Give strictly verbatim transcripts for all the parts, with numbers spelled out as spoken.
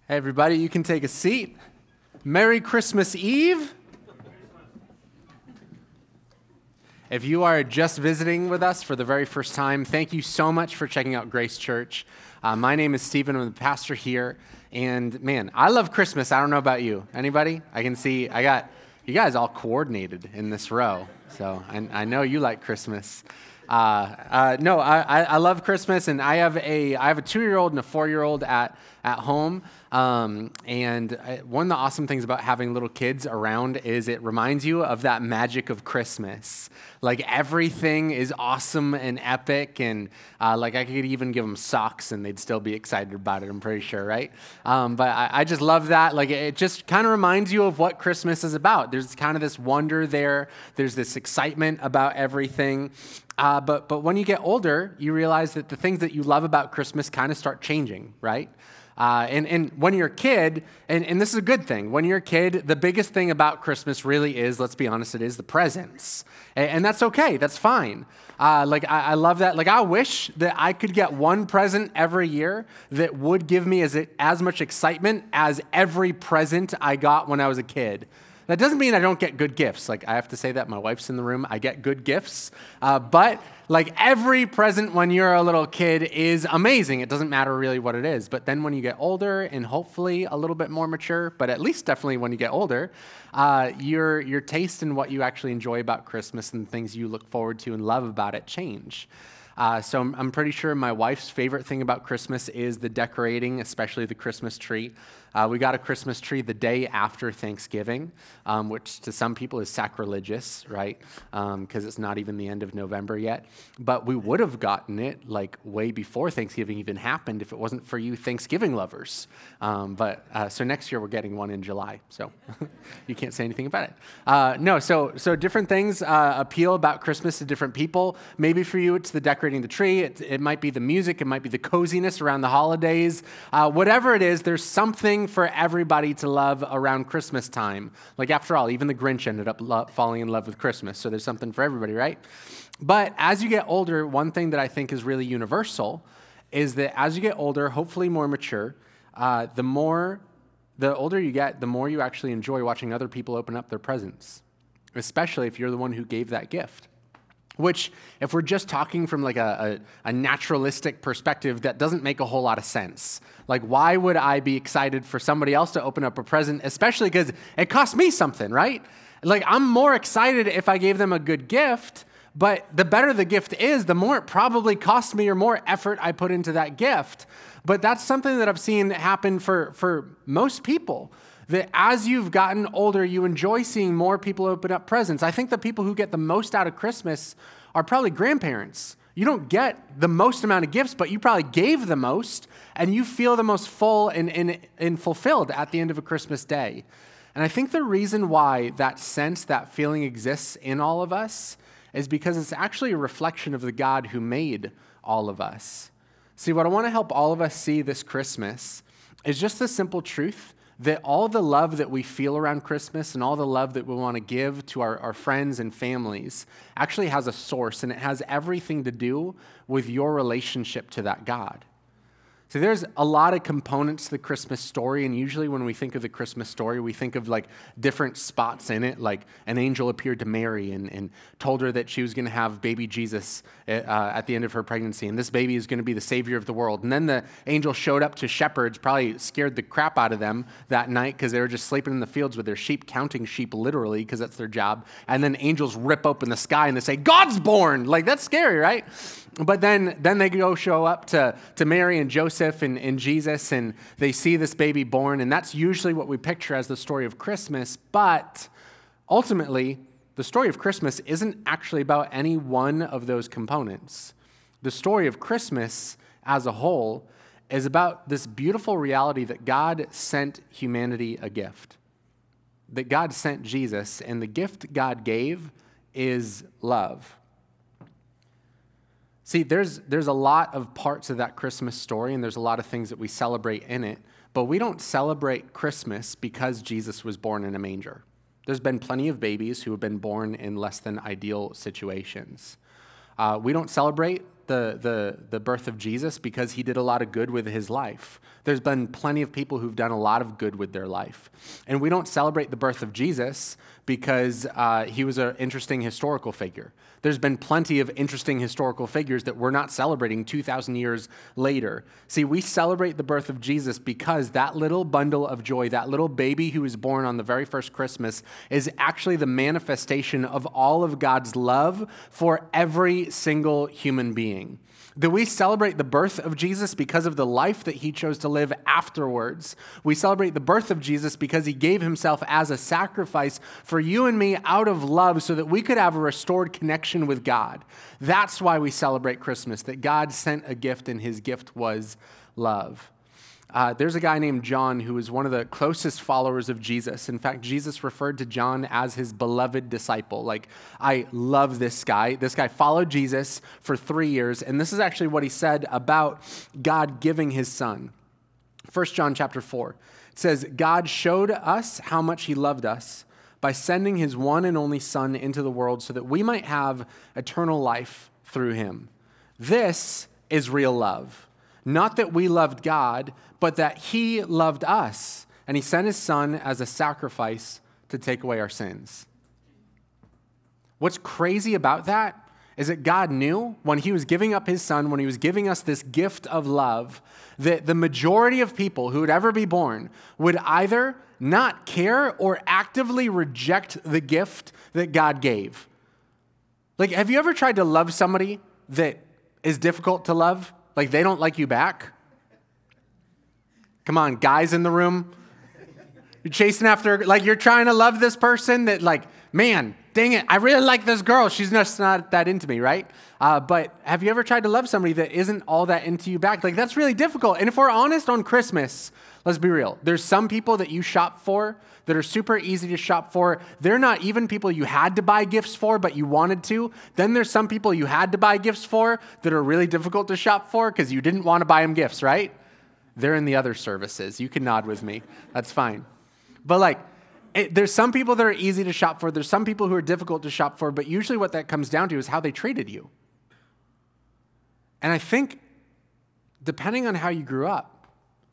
Hey, everybody, you can take a seat. Merry Christmas Eve. If you are just visiting with us for the very first time, thank you so much for checking out Grace Church. Uh, my name is Stephen. I'm the pastor here. And man, I love Christmas. I don't know about you. Anybody? I can see I got you guys all coordinated in this row. So I, I know you like Christmas. Uh, uh, no, I, I I love Christmas, and I have a I have a two-year-old and a four-year-old at at home. Um, and I, one of the awesome things about having little kids around is it reminds you of that magic of Christmas. Like everything is awesome and epic, and uh, like I could even give them socks and they'd still be excited about it, I'm pretty sure, right? Um, but I, I just love that. Like it just kind of reminds you of what Christmas is about. There's kind of this wonder there. There's this excitement about everything. Uh, but but when you get older, you realize that the things that you love about Christmas kind of start changing, right? Uh, and, and when you're a kid, and, and this is a good thing, when you're a kid, the biggest thing about Christmas really is, let's be honest, it is the presents. And, and that's okay, that's fine. Uh, like, I, I love that. Like, I wish that I could get one present every year that would give me as, as much excitement as every present I got when I was a kid. That doesn't mean I don't get good gifts. Like, I have to say that. My wife's in the room. I get good gifts. Uh, but, like, every present when you're a little kid is amazing. It doesn't matter really what it is. But then when you get older and hopefully a little bit more mature, but at least definitely when you get older, uh, your, your taste in what you actually enjoy about Christmas and things you look forward to and love about it change. Uh, so I'm, I'm pretty sure my wife's favorite thing about Christmas is the decorating, especially the Christmas tree. Uh, we got a Christmas tree the day after Thanksgiving, um, which to some people is sacrilegious, right? Because um, it's not even the end of November yet. But we would have gotten it like way before Thanksgiving even happened if it wasn't for you Thanksgiving lovers. Um, but uh, so next year we're getting one in July, so you can't say anything about it. Uh, no, so so different things uh, appeal about Christmas to different people. Maybe for you it's the decorating the tree. It, it might be the music. It might be the coziness around the holidays. Uh, whatever it is, there's something for everybody to love around Christmas time. Like after all, even the Grinch ended up lo- falling in love with Christmas, so there's something for everybody, right? But as you get older, one thing that I think is really universal is that as you get older, hopefully more mature, uh, the more, the older you get, the more you actually enjoy watching other people open up their presents, especially if you're the one who gave that gift. Which, if we're just talking from like a, a, a naturalistic perspective, that doesn't make a whole lot of sense. Like, why would I be excited for somebody else to open up a present, especially because it cost me something, right? Like, I'm more excited if I gave them a good gift, but the better the gift is, the more it probably cost me or more effort I put into that gift. But that's something that I've seen happen for, for most people. That as you've gotten older, you enjoy seeing more people open up presents. I think the people who get the most out of Christmas are probably grandparents. You don't get the most amount of gifts, but you probably gave the most, and you feel the most full and, and, and fulfilled at the end of a Christmas day. And I think the reason why that sense, that feeling exists in all of us is because it's actually a reflection of the God who made all of us. See, what I want to help all of us see this Christmas is just the simple truth that all the love that we feel around Christmas and all the love that we want to give to our, our friends and families actually has a source, and it has everything to do with your relationship to that God. So there's a lot of components to the Christmas story, and usually when we think of the Christmas story, we think of like different spots in it, like an angel appeared to Mary and, and told her that she was going to have baby Jesus uh, at the end of her pregnancy, and this baby is going to be the savior of the world. And then the angel showed up to shepherds, probably scared the crap out of them that night because they were just sleeping in the fields with their sheep, counting sheep literally because that's their job. And then angels rip open the sky and they say, God's born! Like, that's scary, right? But then, then they go show up to, to Mary and Joseph and, and Jesus, and they see this baby born, and that's usually what we picture as the story of Christmas. But ultimately, the story of Christmas isn't actually about any one of those components. The story of Christmas as a whole is about this beautiful reality that God sent humanity a gift, that God sent Jesus, and the gift God gave is love. See, there's there's a lot of parts of that Christmas story, and there's a lot of things that we celebrate in it, but we don't celebrate Christmas because Jesus was born in a manger. There's been plenty of babies who have been born in less than ideal situations. Uh, we don't celebrate the, the, the birth of Jesus because he did a lot of good with his life. There's been plenty of people who've done a lot of good with their life. And we don't celebrate the birth of Jesus because uh, he was an interesting historical figure. There's been plenty of interesting historical figures that we're not celebrating two thousand years later. See, we celebrate the birth of Jesus because that little bundle of joy, that little baby who was born on the very first Christmas, is actually the manifestation of all of God's love for every single human being. That we celebrate the birth of Jesus because of the life that he chose to live afterwards. We celebrate the birth of Jesus because he gave himself as a sacrifice for you and me out of love so that we could have a restored connection with God. That's why we celebrate Christmas, that God sent a gift and his gift was love. Uh, there's a guy named John who was one of the closest followers of Jesus. In fact, Jesus referred to John as his beloved disciple. Like, I love this guy. This guy followed Jesus for three years, and this is actually what he said about God giving his son. First John chapter four. It says, God showed us how much he loved us by sending his one and only son into the world so that we might have eternal life through him. This is real love. Not that we loved God, but that he loved us, and he sent his son as a sacrifice to take away our sins. What's crazy about that is that God knew when he was giving up his son, when he was giving us this gift of love, that the majority of people who would ever be born would either not care or actively reject the gift that God gave. Like, have you ever tried to love somebody that is difficult to love? Like, they don't like you back? Come on, guys in the room. You're chasing after, like, you're trying to love this person that, like, man, dang it, I really like this girl. She's just not that into me, right? Uh, but have you ever tried to love somebody that isn't all that into you back? Like, that's really difficult. And if we're honest on Christmas, let's be real. There's some people that you shop for that are super easy to shop for. They're not even people you had to buy gifts for, but you wanted to. Then there's some people you had to buy gifts for that are really difficult to shop for because you didn't want to buy them gifts, right? They're in the other services. You can nod with me. That's fine. But like, it, there's some people that are easy to shop for. There's some people who are difficult to shop for, but usually what that comes down to is how they treated you. And I think, depending on how you grew up,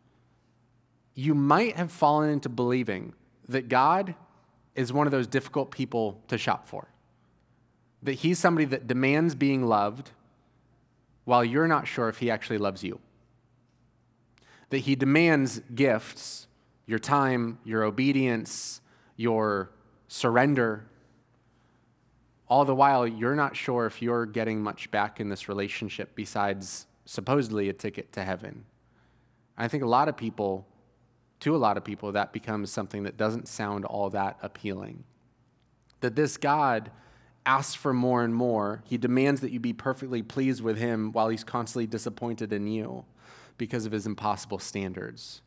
you might have fallen into believing that God is one of those difficult people to shop for. That he's somebody that demands being loved while you're not sure if he actually loves you. That he demands gifts, your time, your obedience, your surrender, all the while you're not sure if you're getting much back in this relationship besides supposedly a ticket to heaven. I think a lot of people, to a lot of people, that becomes something that doesn't sound all that appealing. That this God asks for more and more. He demands that you be perfectly pleased with him while he's constantly disappointed in you because of his impossible standards.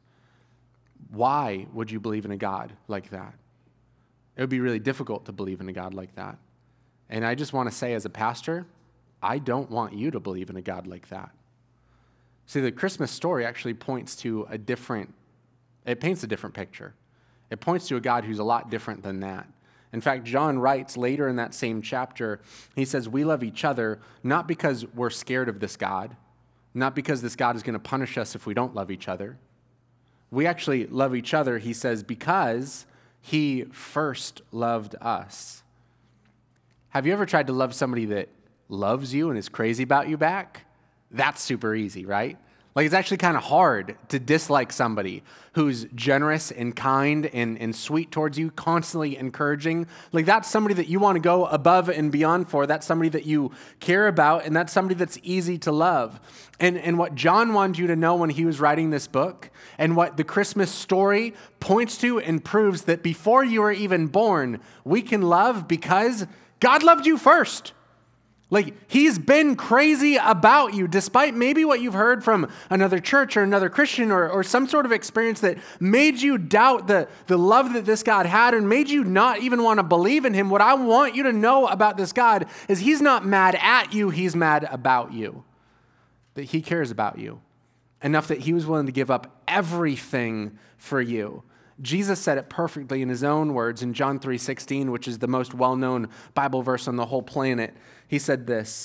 Why would you believe in a God like that? It would be really difficult to believe in a God like that. And I just want to say as a pastor, I don't want you to believe in a God like that. See, the Christmas story actually points to a different, it paints a different picture. It points to a God who's a lot different than that. In fact, John writes later in that same chapter, he says, we love each other not because we're scared of this God, not because this God is going to punish us if we don't love each other. We actually love each other, he says, because he first loved us. Have you ever tried to love somebody that loves you and is crazy about you back? That's super easy, right? Like, it's actually kind of hard to dislike somebody who's generous and kind and, and sweet towards you, constantly encouraging. Like, that's somebody that you want to go above and beyond for. That's somebody that you care about, and that's somebody that's easy to love. And, and what John wanted you to know when he was writing this book, and what the Christmas story points to and proves, that before you were even born, we can love because God loved you first. Like, he's been crazy about you, despite maybe what you've heard from another church or another Christian or, or some sort of experience that made you doubt the, the love that this God had and made you not even want to believe in him. What I want you to know about this God is he's not mad at you, he's mad about you. That he cares about you enough that he was willing to give up everything for you. Jesus said it perfectly in his own words in John three sixteen, which is the most well-known Bible verse on the whole planet. He said this,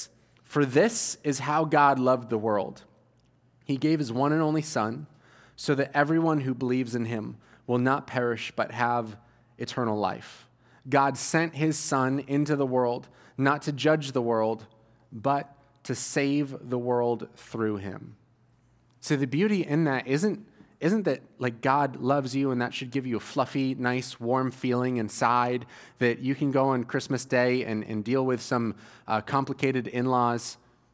For this is how God loved the world. He gave his one and only Son so that everyone who believes in him will not perish but have eternal life. God sent his Son into the world, not to judge the world, but to save the world through him. So the beauty in that isn't, isn't that like God loves you and that should give you a fluffy, nice, warm feeling inside that you can go on Christmas Day and, and deal with some uh, complicated in-laws.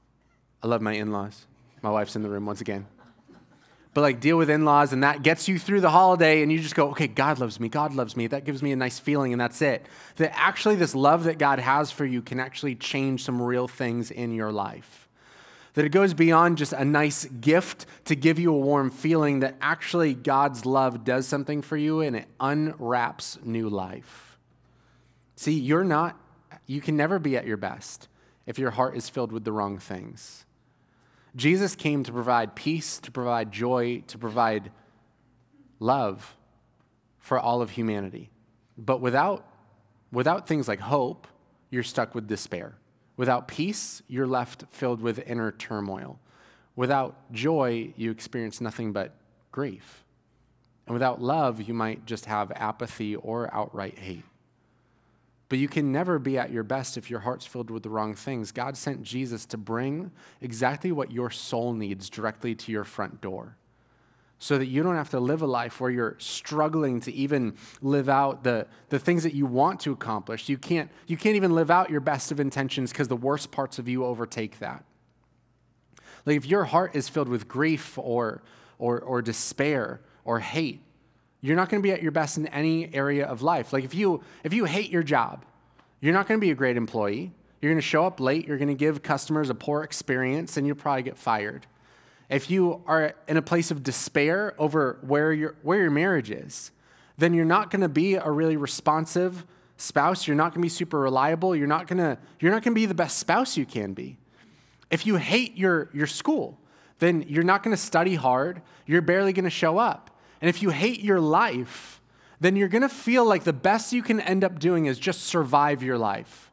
I love my in-laws. My wife's in the room once again. But like deal with in-laws and that gets you through the holiday and you just go, okay, God loves me, God loves me. That gives me a nice feeling and that's it. That actually this love that God has for you can actually change some real things in your life. That it goes beyond just a nice gift to give you a warm feeling, that actually God's love does something for you and it unwraps new life. See, you're not, you can never be at your best if your heart is filled with the wrong things. Jesus came to provide peace, to provide joy, to provide love for all of humanity. But without, without things like hope, you're stuck with despair. Without peace, you're left filled with inner turmoil. Without joy, you experience nothing but grief. And without love, you might just have apathy or outright hate. But you can never be at your best if your heart's filled with the wrong things. God sent Jesus to bring exactly what your soul needs directly to your front door, so that you don't have to live a life where you're struggling to even live out the, the things that you want to accomplish. You can't, you can't even live out your best of intentions because the worst parts of you overtake that. Like if your heart is filled with grief or, or, or despair or hate, you're not going to be at your best in any area of life. Like if you if you hate your job, you're not going to be a great employee. You're going to show up late. You're going to give customers a poor experience, and you'll probably get fired. If you are in a place of despair over where your where your marriage is, then you're not going to be a really responsive spouse. You're not going to be super reliable. You're not going to you're not going to be the best spouse you can be. If you hate your your school, then you're not going to study hard. You're barely going to show up. And if you hate your life, then you're going to feel like the best you can end up doing is just survive your life.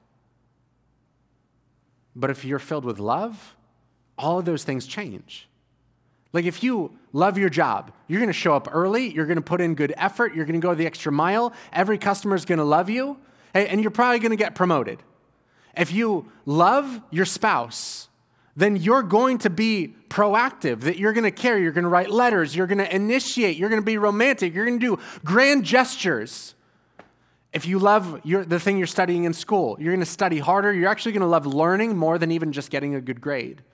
But if you're filled with love, all of those things change. Like if you love your job, you're going to show up early, you're going to put in good effort, you're going to go the extra mile, every customer is going to love you, and you're probably going to get promoted. If you love your spouse, then you're going to be proactive, that you're going to care, you're going to write letters, you're going to initiate, you're going to be romantic, you're going to do grand gestures. If you love your, the thing you're studying in school, you're going to study harder, you're actually going to love learning more than even just getting a good grade.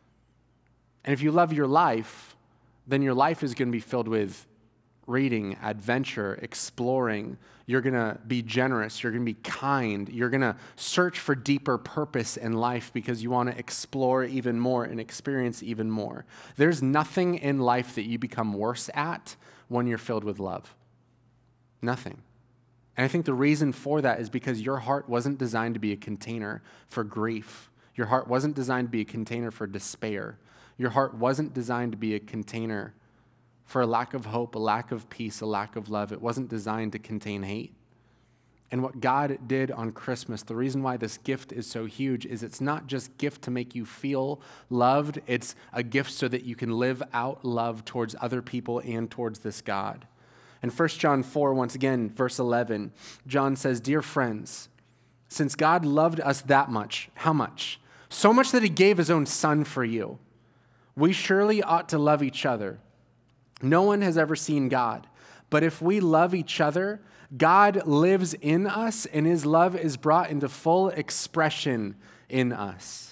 And if you love your life, then your life is going to be filled with reading, adventure, exploring. You're going to be generous. You're going to be kind. You're going to search for deeper purpose in life because you want to explore even more and experience even more. There's nothing in life that you become worse at when you're filled with love. Nothing. And I think the reason for that is because your heart wasn't designed to be a container for grief. Your heart wasn't designed to be a container for despair. Your heart wasn't designed to be a container for a lack of hope, a lack of peace, a lack of love. It wasn't designed to contain hate. And what God did on Christmas, the reason why this gift is so huge is it's not just a gift to make you feel loved, it's a gift so that you can live out love towards other people and towards this God. In First John four, once again, verse eleven, John says, "Dear friends, since God loved us that much," how much? So much that he gave his own son for you. "We surely ought to love each other. No one has ever seen God, but if we love each other, God lives in us and his love is brought into full expression in us."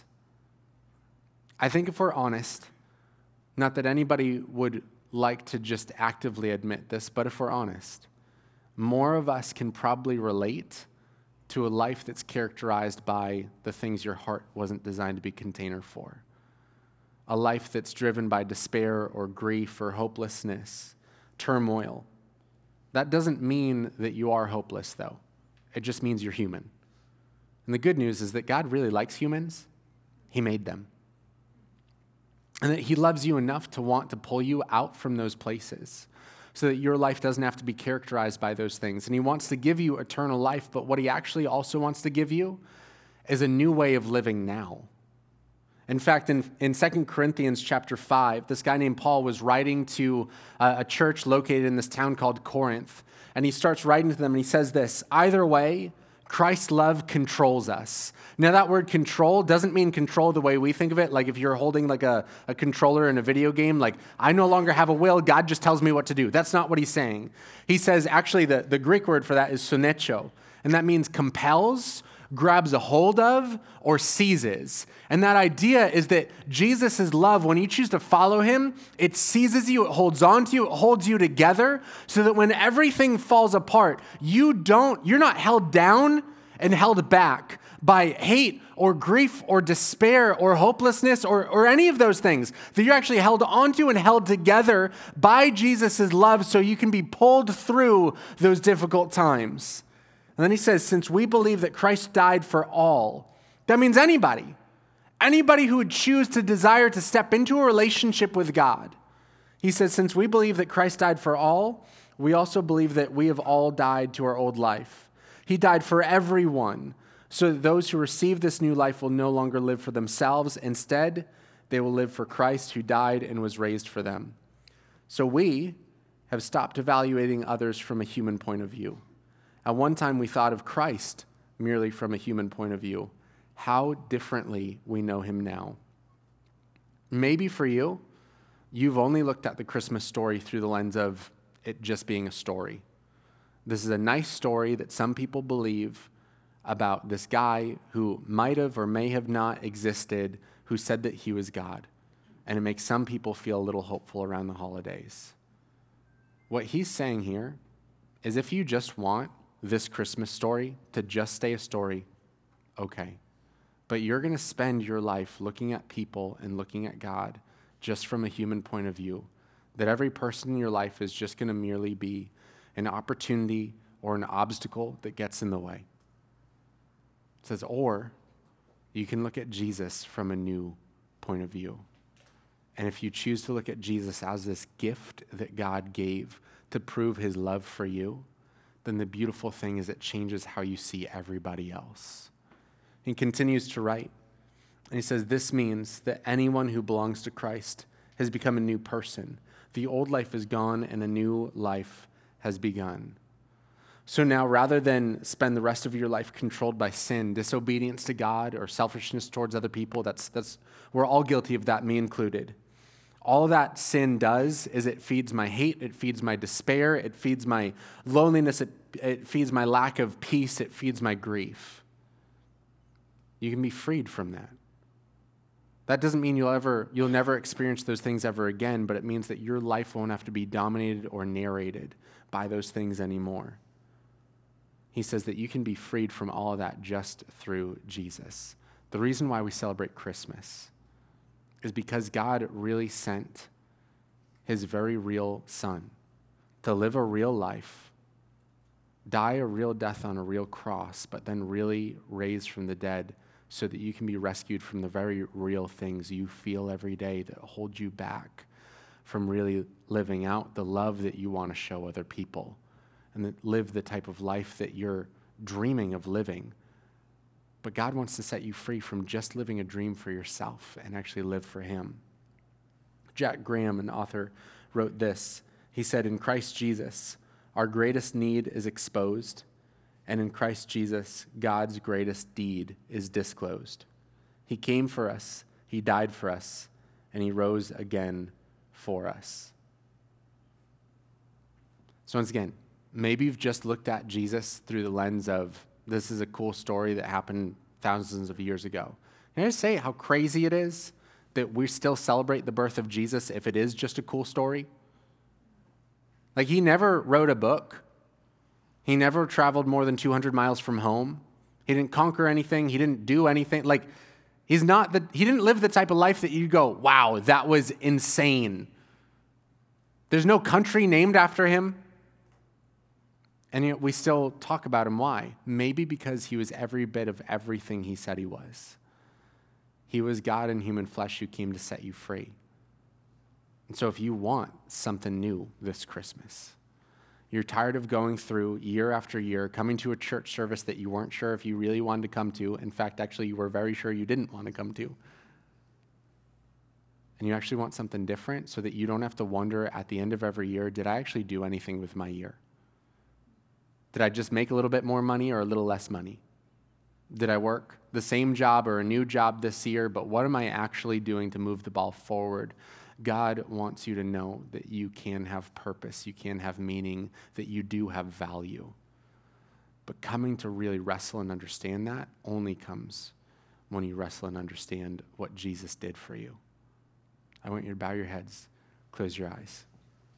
I think if we're honest, not that anybody would like to just actively admit this, but if we're honest, more of us can probably relate to a life that's characterized by the things your heart wasn't designed to be a container for. A life that's driven by despair or grief or hopelessness, turmoil. That doesn't mean that you are hopeless, though. It just means you're human. And the good news is that God really likes humans. He made them. And that he loves you enough to want to pull you out from those places so that your life doesn't have to be characterized by those things. And he wants to give you eternal life, but what he actually also wants to give you is a new way of living now. In fact, in, in Second Corinthians chapter five, this guy named Paul was writing to a, a church located in this town called Corinth. And he starts writing to them and he says this: either way, Christ's love controls us. Now that word control doesn't mean control the way we think of it. Like if you're holding like a, a controller in a video game, like I no longer have a will, God just tells me what to do. That's not what he's saying. He says actually the, the Greek word for that is sonecho. And that means compels, grabs a hold of, or seizes. And that idea is that Jesus' love, when you choose to follow him, it seizes you, it holds on to you, it holds you together, so that when everything falls apart, you don't, you're not held down and held back by hate or grief or despair or hopelessness or, or any of those things, that you're actually held onto and held together by Jesus' love so you can be pulled through those difficult times. And then he says, since we believe that Christ died for all, that means anybody, anybody who would choose to desire to step into a relationship with God. He says, since we believe that Christ died for all, we also believe that we have all died to our old life. He died for everyone, so that those who receive this new life will no longer live for themselves. Instead, they will live for Christ who died and was raised for them. So we have stopped evaluating others from a human point of view. At one time, we thought of Christ merely from a human point of view. How differently we know him now. Maybe for you, you've only looked at the Christmas story through the lens of it just being a story. This is a nice story that some people believe about this guy who might have or may have not existed, who said that he was God. And it makes some people feel a little hopeful around the holidays. What he's saying here is if you just want this Christmas story to just stay a story, okay. But you're going to spend your life looking at people and looking at God just from a human point of view, that every person in your life is just going to merely be an opportunity or an obstacle that gets in the way. It says, or you can look at Jesus from a new point of view. And if you choose to look at Jesus as this gift that God gave to prove his love for you, then the beautiful thing is it changes how you see everybody else. He continues to write, and he says, this means that anyone who belongs to Christ has become a new person. The old life is gone and a new life has begun. So now, rather than spend the rest of your life controlled by sin, disobedience to God, or selfishness towards other people, that's, that's, we're all guilty of that, me included. All that sin does is it feeds my hate, it feeds my despair, it feeds my loneliness, it, it feeds my lack of peace, it feeds my grief. You can be freed from that. That doesn't mean you'll ever, you'll never experience those things ever again, but it means that your life won't have to be dominated or narrated by those things anymore. He says that you can be freed from all of that just through Jesus. The reason why we celebrate Christmas is because God really sent his very real son to live a real life, die a real death on a real cross, but then really raise from the dead so that you can be rescued from the very real things you feel every day that hold you back from really living out the love that you want to show other people and that live the type of life that you're dreaming of living. But God wants to set you free from just living a dream for yourself and actually live for him. Jack Graham, an author, wrote this. He said, in Christ Jesus, our greatest need is exposed, and in Christ Jesus, God's greatest deed is disclosed. He came for us, he died for us, and he rose again for us. So once again, maybe you've just looked at Jesus through the lens of, this is a cool story that happened thousands of years ago. Can I just say how crazy it is that we still celebrate the birth of Jesus if it is just a cool story? Like, he never wrote a book. He never traveled more than two hundred miles from home. He didn't conquer anything. He didn't do anything. Like, he's not the, he didn't live the type of life that you go, wow, that was insane. There's no country named after him. And yet we still talk about him. Why? Maybe because he was every bit of everything he said he was. He was God in human flesh who came to set you free. And so if you want something new this Christmas, you're tired of going through year after year, coming to a church service that you weren't sure if you really wanted to come to. In fact, actually, you were very sure you didn't want to come to. and you actually want something different so that you don't have to wonder at the end of every year, did I actually do anything with my year? Did I just make a little bit more money or a little less money? Did I work the same job or a new job this year, but what am I actually doing to move the ball forward? God wants you to know that you can have purpose, you can have meaning, that you do have value. But coming to really wrestle and understand that only comes when you wrestle and understand what Jesus did for you. I want you to bow your heads, close your eyes.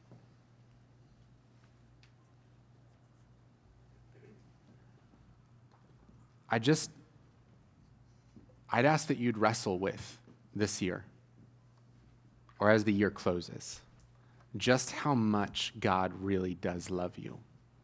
I just, I'd ask that you'd wrestle with this year, or as the year closes, just how much God really does love you.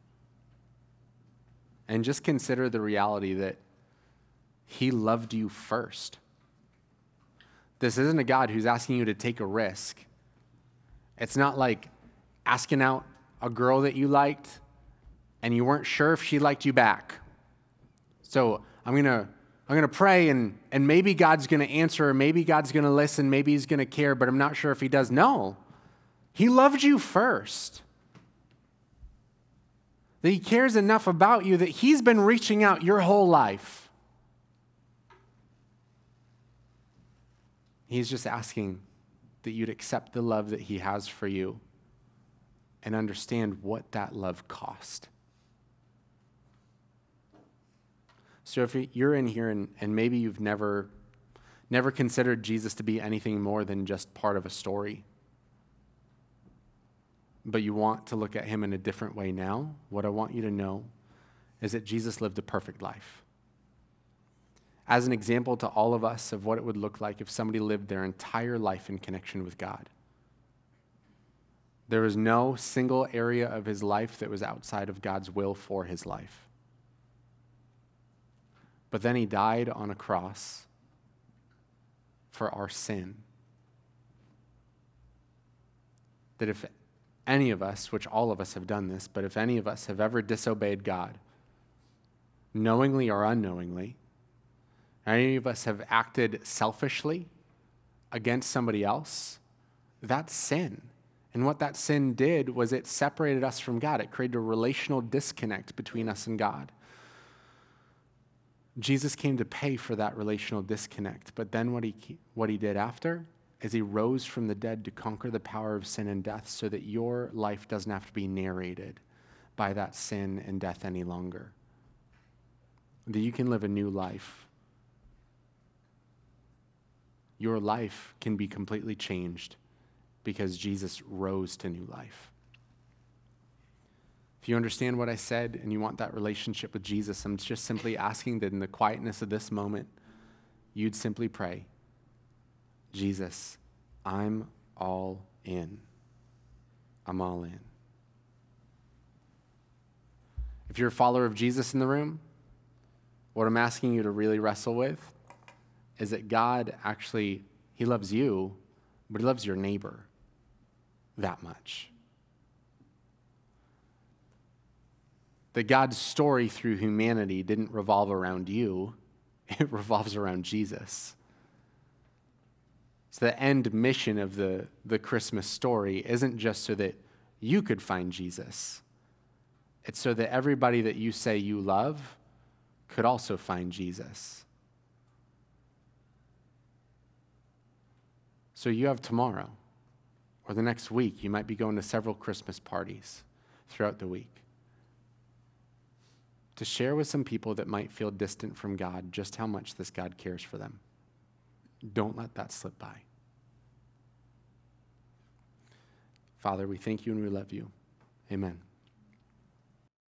And just consider the reality that he loved you first. This isn't a God who's asking you to take a risk. It's not like asking out a girl that you liked and you weren't sure if she liked you back. So I'm going to I'm going to pray and, and maybe God's going to answer, or maybe God's going to listen, maybe he's going to care, but I'm not sure if he does. No, he loved you first. That he cares enough about you that he's been reaching out your whole life. He's just asking that you'd accept the love that he has for you and understand what that love cost. So if you're in here and, and maybe you've never, never considered Jesus to be anything more than just part of a story, but you want to look at him in a different way now, what I want you to know is that Jesus lived a perfect life. As an example to all of us of what it would look like if somebody lived their entire life in connection with God. There was no single area of his life that was outside of God's will for his life. But then he died on a cross for our sin. That if any of us, which all of us have done this, but if any of us have ever disobeyed God, knowingly or unknowingly, any of us have acted selfishly against somebody else, that's sin. And what that sin did was it separated us from God. It created a relational disconnect between us and God. Jesus came to pay for that relational disconnect, but then what he what he did after is he rose from the dead to conquer the power of sin and death so that your life doesn't have to be narrated by that sin and death any longer. That you can live a new life. Your life can be completely changed because Jesus rose to new life. If you understand what I said and you want that relationship with Jesus, I'm just simply asking that in the quietness of this moment, you'd simply pray, Jesus, I'm all in. I'm all in. If you're a follower of Jesus in the room, what I'm asking you to really wrestle with is that God actually, he loves you, but he loves your neighbor that much. That God's story through humanity didn't revolve around you, it revolves around Jesus. So the end mission of the, the Christmas story isn't just so that you could find Jesus. It's so that everybody that you say you love could also find Jesus. So you have tomorrow, or the next week, you might be going to several Christmas parties throughout the week, to share with some people that might feel distant from God just how much this God cares for them. Don't let that slip by. Father, we thank you and we love you. Amen.